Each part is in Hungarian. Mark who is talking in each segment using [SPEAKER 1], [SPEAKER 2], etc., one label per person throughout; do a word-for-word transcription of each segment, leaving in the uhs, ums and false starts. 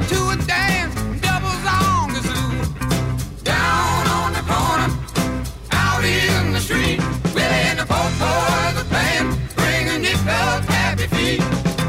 [SPEAKER 1] to a dance, doubles on kazoo. Down on the corner, out in the street, Willie and the folk boys are playing, bringing you fellas happy feet.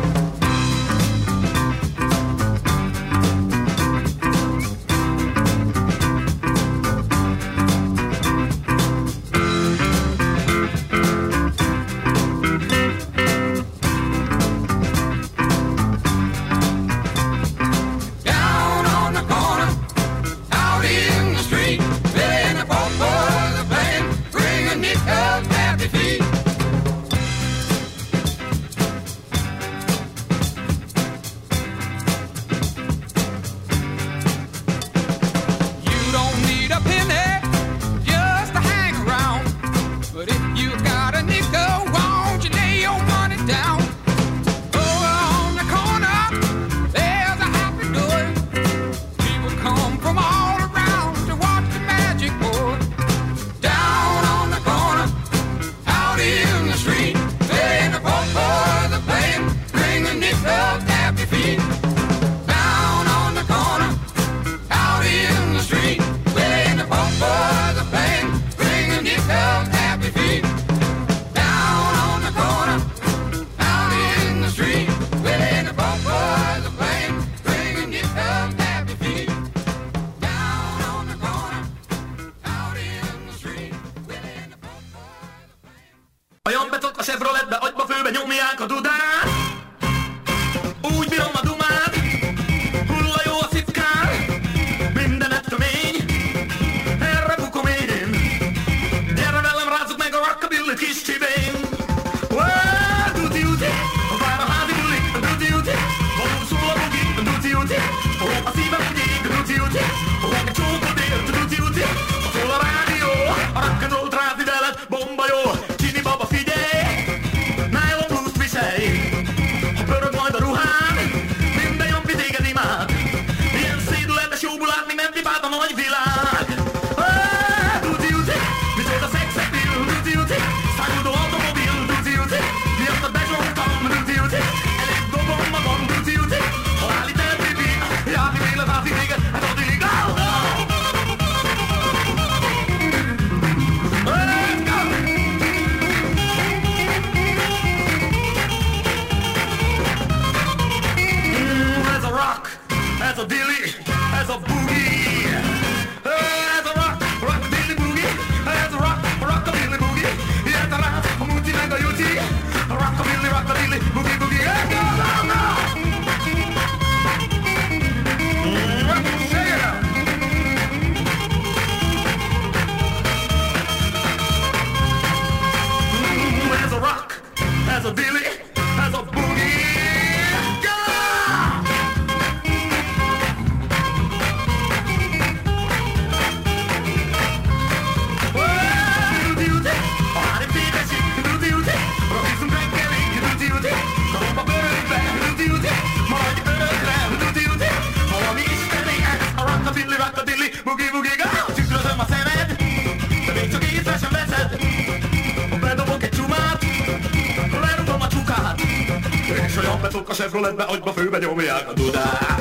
[SPEAKER 2] Betok a Chevroletbe, agyba főbe nyomják a dudát.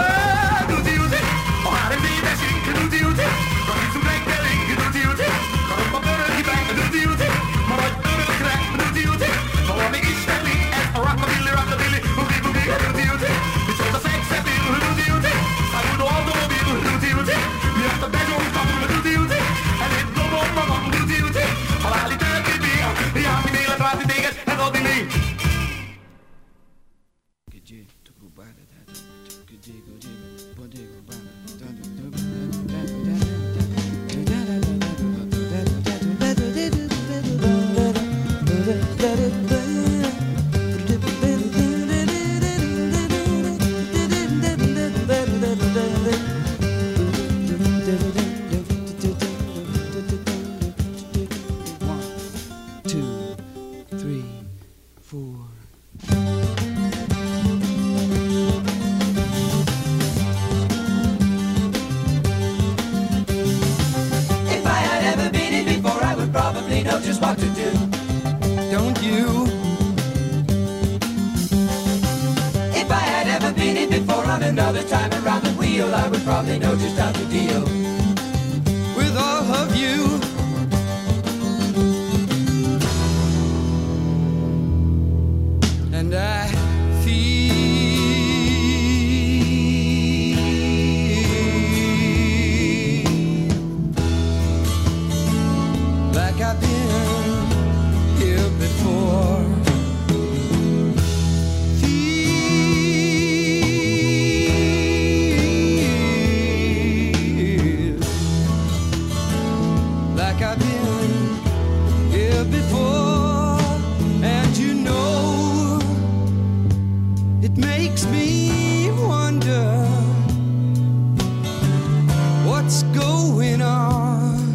[SPEAKER 2] Duti-uti, a há em dé esik, duti-uti, rakizzunk reggelig, duti-uti, karomba pörögibek, duti-uti, maradj örökre, duti-uti, valami isteni, ez a rockabilly, rockabilly, bugi-bugi, duti-uti, micsoda szexepil, duti-uti, száguldó automobil, duti-uti, miatt a bezsóztam, duti-uti, elég dobom magam, duti-uti, haláli töltébi, járni élet ráti téged, ez a dili.
[SPEAKER 3] If I had ever been it before, I'd
[SPEAKER 1] another time around the wheel, I would probably know just how to deal with all of you. And I feel like I've been here before. Feel like I've been here before. And you know, it makes me wonder what's going on.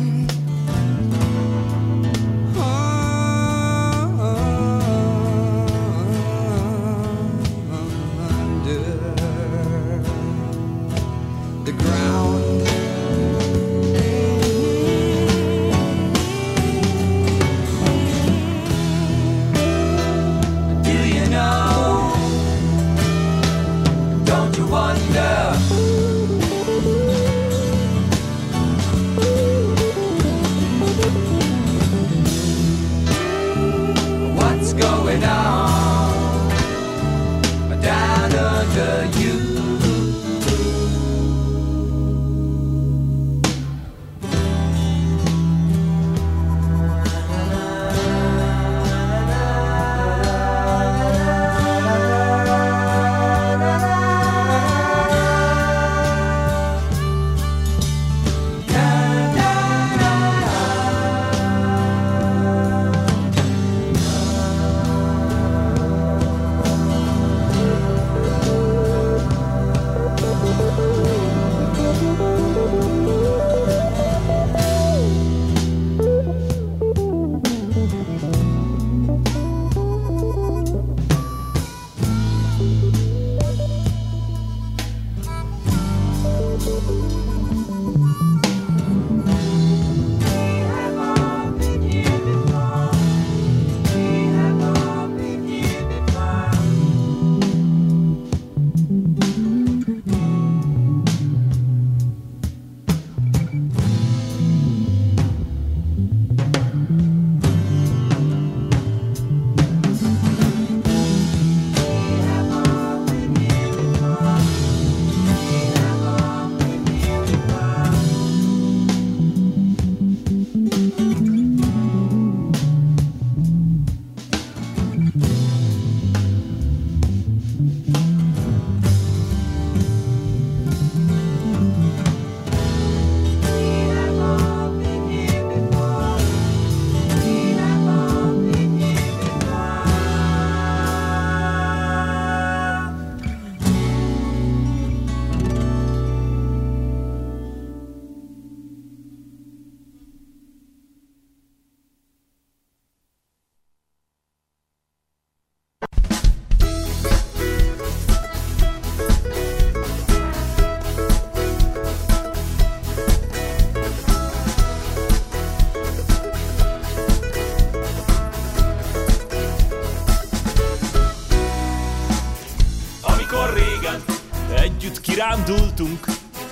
[SPEAKER 3] Kirándultunk,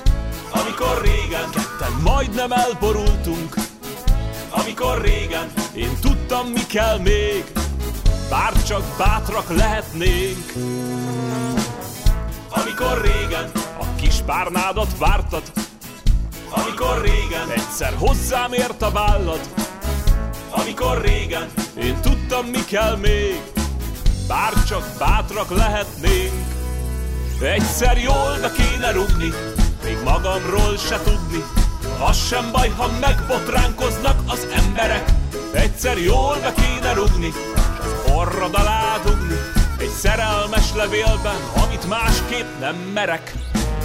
[SPEAKER 3] amikor régen ketten majdnem elborultunk. Amikor régen én tudtam, mi kell még, bár csak bátrak lehetnénk. Amikor régen a kis párnádat vártad, amikor régen egyszer hozzám ért a vállad. Amikor régen én tudtam, mi kell még, bár csak bátrak lehetnénk. Egyszer jól be kéne rugni, még magamról se tudni. Az sem baj, ha megbotránkoznak az emberek. Egyszer jól be kéne rugni, s az orrod alá dugni egy szerelmes levélben, amit másképp nem merek.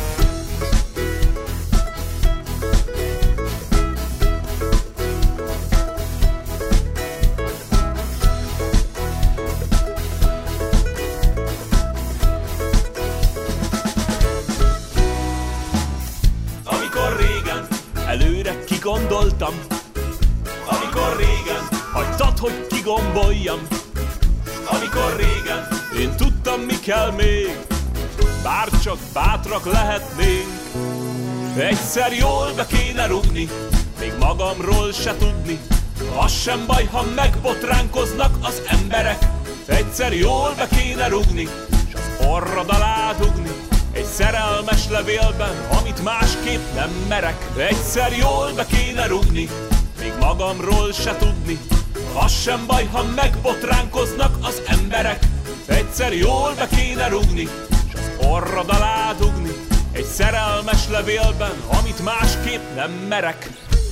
[SPEAKER 3] Előre kigondoltam, amikor régen hagytad, hogy kigomboljam. Amikor régen én tudtam, mi kell még, bárcsak bátrak lehetnénk. Egyszer jól be kéne rugni, még magamról se tudni. Az sem baj, ha megbotránkoznak az emberek. Egyszer jól be kéne rugni, s az orrod alá dugni. Egy szerelmes levélben, amit másképp nem merek. Egyszer jól be kéne rugni, még magamról se tudni. Az sem baj, ha megbotránkoznak az emberek. Egyszer jól be kéne rugni, s az orrod alá dugni. Egy szerelmes levélben, amit másképp nem merek.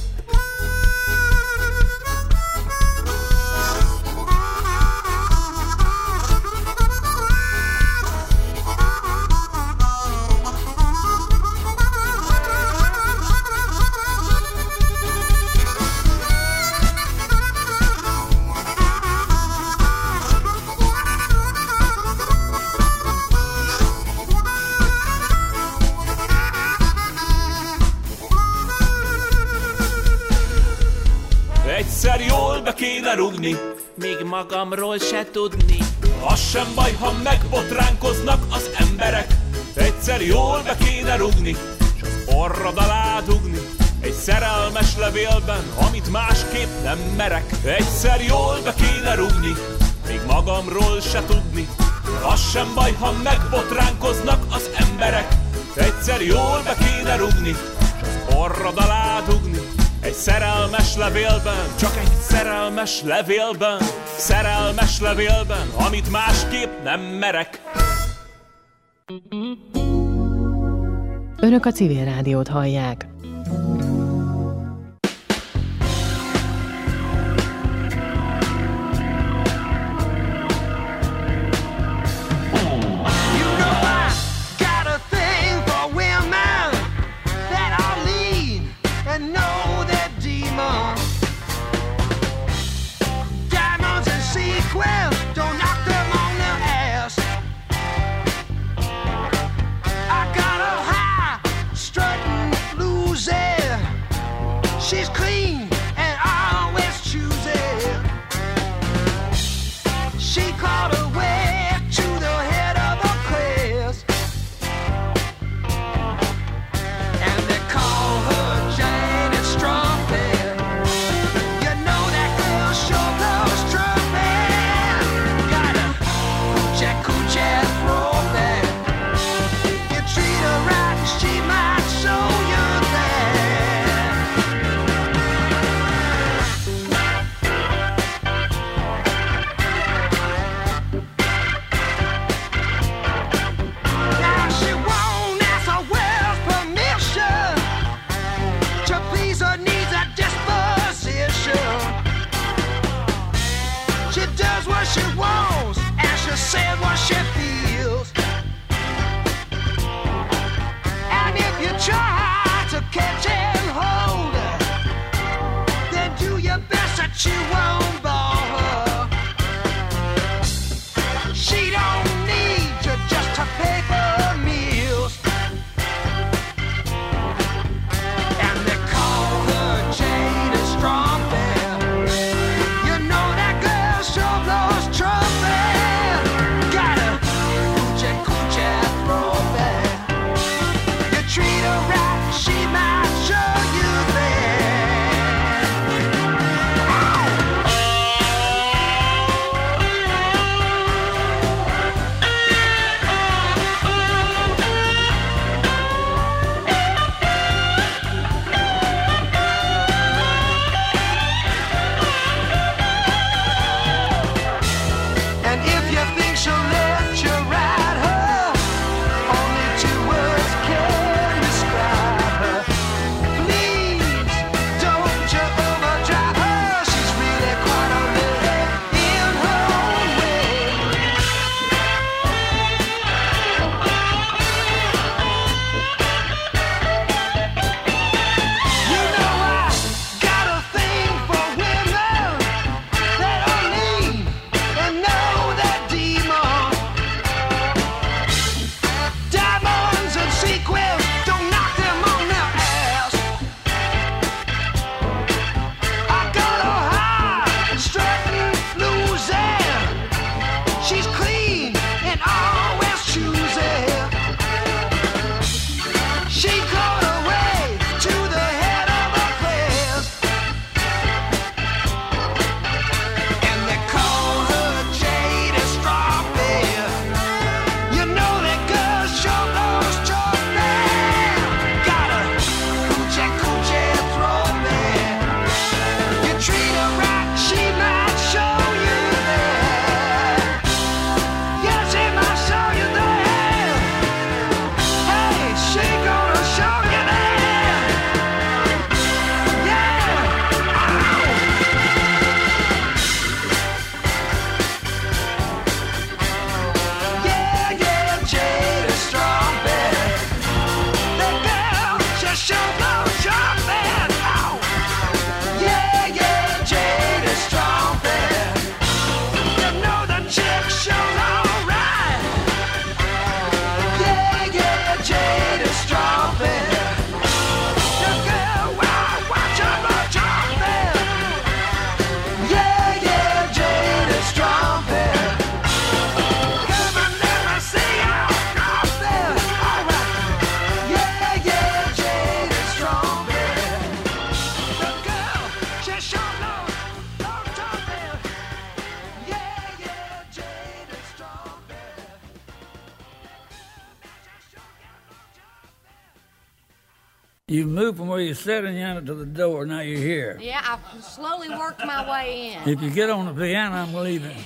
[SPEAKER 3] Egyszer jól be kéne rugni, még magamról se tudni. Az sem baj, ha megbotránkoznak az emberek. Egyszer jól be kéne rugni, s az orrod alá dugni. Egy szerelmes levélben, amit másképp nem merek. Egyszer jól be kéne rugni, még magamról se tudni. Az sem baj, ha megbotránkoznak az emberek. Egyszer jól be kéne rugni, s az orrod alá dugni. Egy szerelmes levélben, csak egy szerelmes levélben, szerelmes levélben, amit másképp nem merek.
[SPEAKER 4] Önök a Civil Rádiót hallják.
[SPEAKER 5] She's clean and always choosing. She caught her way to the head of the crest, and they call her Janet Strumpet. You know that girl sure blows trumpet. Got a coochie coochie throwback. You treat her right, she might show you that. She wants and she says what she feels. And if you try to catch and hold her, then do your best that you won't bore her. She don't need you just to pay for meals. And they call her Jada Strumpet. You know that girl sure blows trumpet. Got a coochie coochie throwback. You treat her right, she might show you that.
[SPEAKER 6] You moved from where you sat and you to the door. Now you're here.
[SPEAKER 7] Yeah, I've slowly worked my way in.
[SPEAKER 6] If you get on the piano, I'm leaving.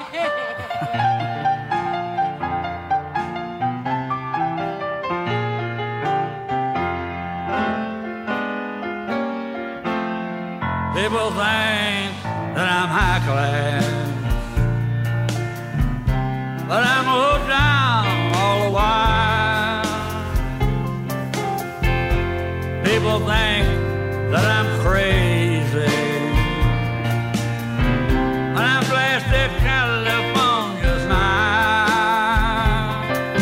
[SPEAKER 6] People think that I'm high class, but I'm low down all the while. People think that I'm crazy when I blasted California smile,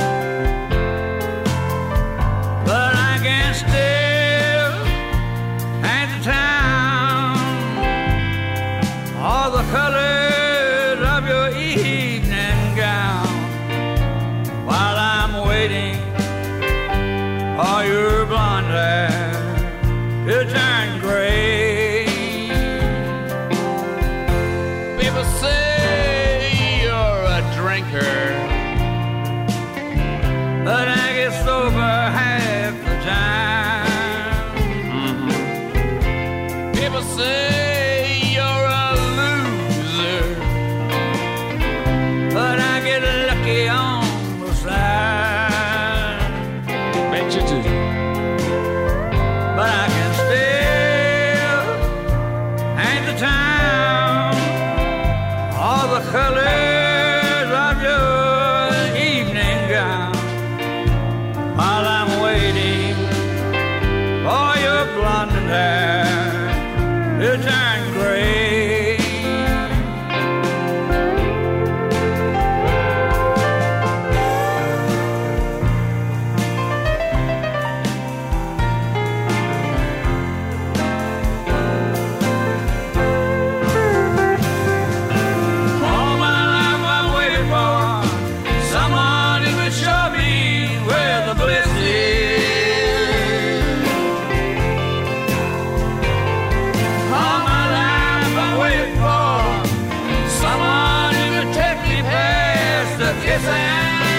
[SPEAKER 6] but I can still paint the town all the colors of your evening gown while I'm waiting for your blonde hair to turn gray.
[SPEAKER 8] People say you're a drinker,
[SPEAKER 6] but I get sober half the time.
[SPEAKER 8] mm-hmm. People say you're a loser,
[SPEAKER 6] but I get lucky on the side.
[SPEAKER 8] Bet you do.
[SPEAKER 6] But I can still paint the town all the colors of your evening gown while I'm waiting for your blonde hair to turn gray. All my life I waited for someone who would show me where the bliss is. All my life I waited for someone who could take me past the kissing.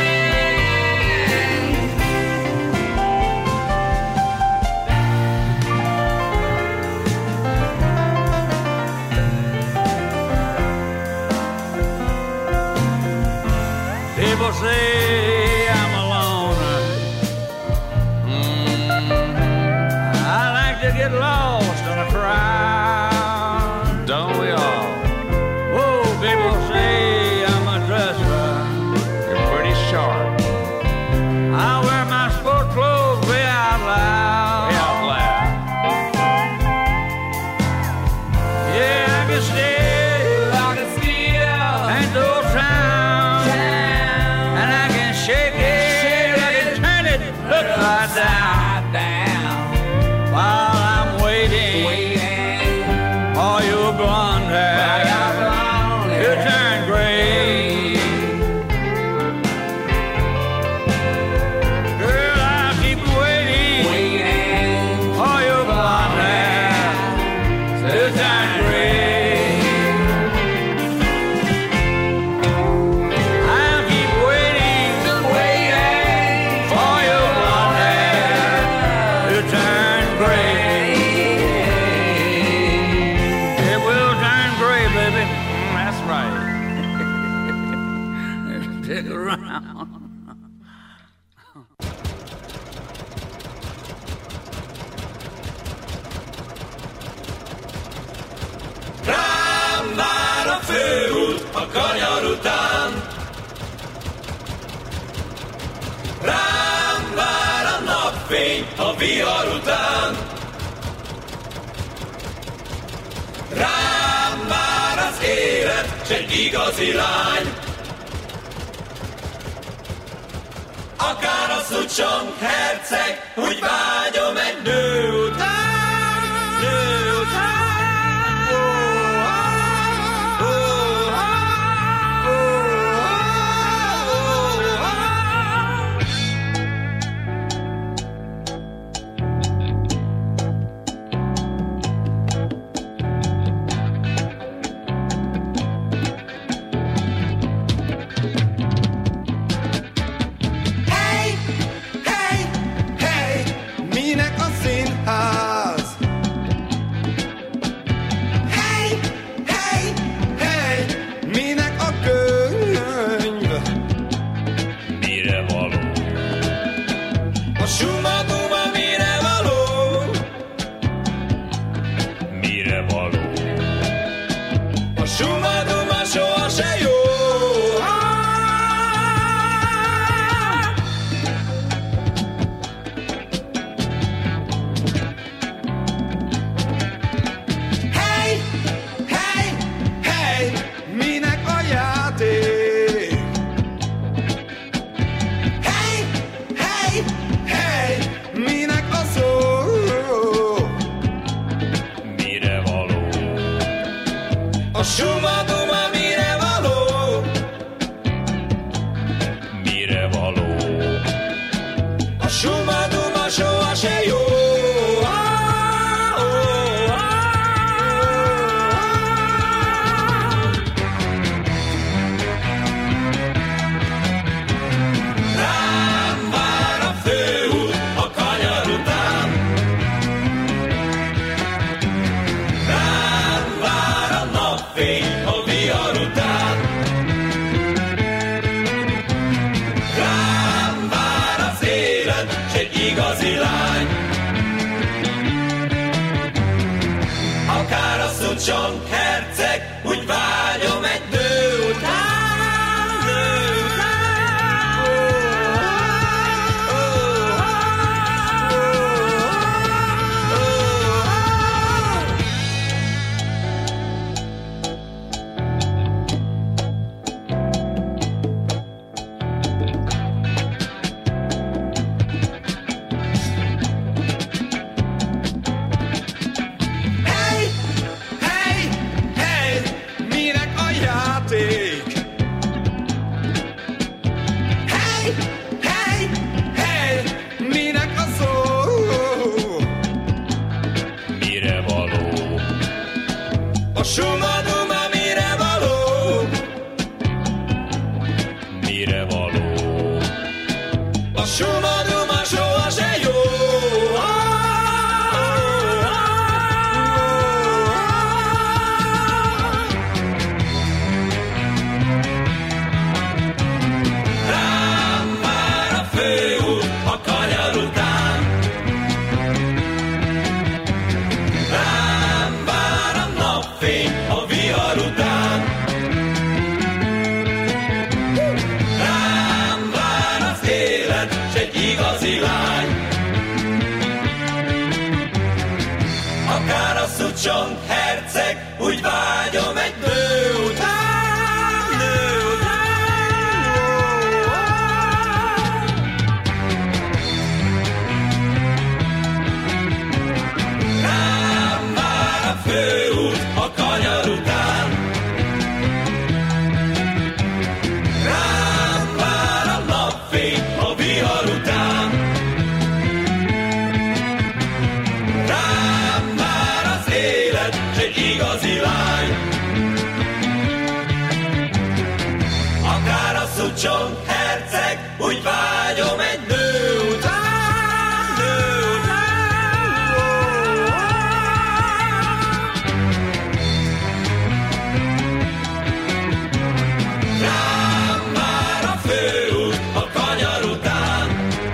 [SPEAKER 6] People say I'm a loner. I like to get lost in a crowd.
[SPEAKER 8] Don't we all?
[SPEAKER 6] Oh, people say I'm a dresser.
[SPEAKER 8] You're pretty sharp.
[SPEAKER 6] I wear my sport clothes way out loud.
[SPEAKER 8] Way out loud.
[SPEAKER 6] Yeah, I can still, I can still paint the old town, and I can shake it, I can turn it upside down, while I'm waiting for your blonde hair to turn gray. Girl, I'll keep waiting for your blonde hair to turn gray. I'll keep waiting, waiting for your blonde hair to turn gray. It will turn gray, baby.
[SPEAKER 8] Mm, that's right.
[SPEAKER 6] Stick around.
[SPEAKER 2] Rám vár a főút a kanyar után. Rám vár a napfény a vihar után. Rám vár az élet, s egy igazi lány. Akár a szucsong herceg, úgy vágyom egy nő után, nő után. Hey, hey, hey, mi
[SPEAKER 5] suma-duma mire való?
[SPEAKER 3] Mire való?
[SPEAKER 5] A suma-duma soha se jó.
[SPEAKER 3] Rám vár a főút a kanyar után, rám vár a napfény a vihar után, rám vár az élet, s egy igazi lány. Akár a Szucsong herceg, úgy vágyom egy nő után, nő
[SPEAKER 5] Hey, hey, hey, minek a játék? Hey, hey, hey, minek a szó?
[SPEAKER 3] Mire való?
[SPEAKER 5] A suma-duma mire való?
[SPEAKER 3] Mire való?
[SPEAKER 5] A suma-duma soha se jó.
[SPEAKER 3] Rám vár a főút a kanyar után, rám vár a napfény a vihar után, rám vár az élet, s egy igazi lány. Akár a Szucsong herceg, úgy vágyom egy nő után, nő után. Rám vár a főút a kanyar után, rám vár a napfény a vihar után, rám vár az élet, s egy igazi lány. Akár a Szucsong herceg, úgy vágyom egy nő után, nő után. Rám vár a főút a kanyar után,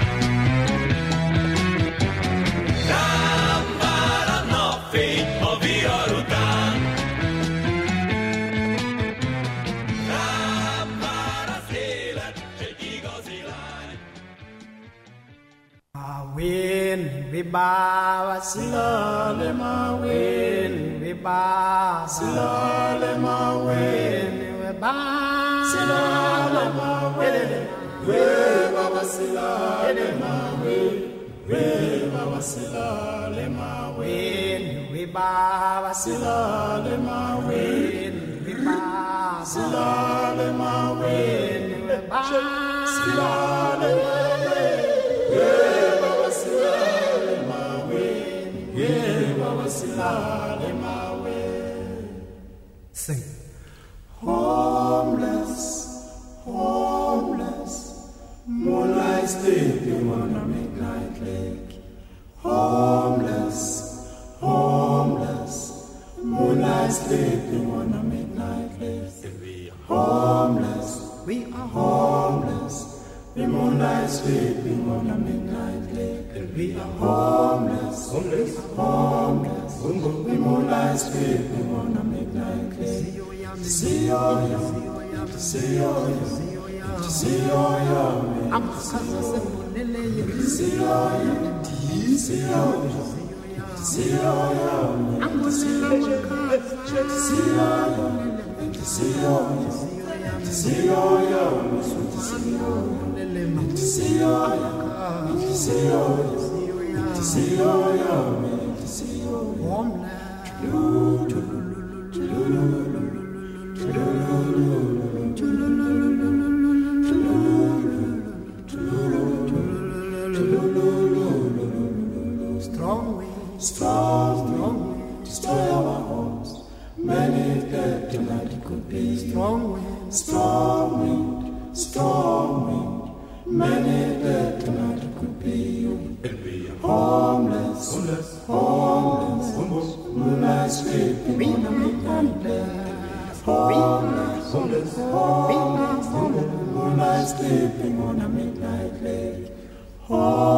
[SPEAKER 3] rám vár a napfény a vihar után, rám vár az élet, s egy igazi lány.
[SPEAKER 9] Win viba silale ma win viba silale ma win viba silale ma win viba silale ma win viba silale ma win viba silale ma win viba silale ma win viba silale ma Sing. Homeless, homeless, moonlight sleeping on a midnight lake. Homeless, homeless, moonlight sleeping on a midnight lake. Homeless, we are homeless. The moonlight sleeping on a midnight lake. And we are homeless, homeless, homeless. The moonlight sleeping on a midnight lake. To see all you, to see all you, to see all you. I'm to see all you, to see all you, to see all you. I'm to see all you, to see all you, to see all you, to see all you, to see all you. To see all you, to see all you, to see all you, to see all you. Strong wind, strong wind, destroy our homes. Many dead tonight it could be. Strong wind, strong wind, strong wind. Many dead tonight it could be.
[SPEAKER 2] It'll be
[SPEAKER 9] Homeless,
[SPEAKER 2] homeless,
[SPEAKER 9] homeless,
[SPEAKER 2] homeless,
[SPEAKER 9] moonlight sleeping on a midnight lake. Homeless, homeless, homeless, homeless, moonlight sleeping on a midnight lake. Homeless.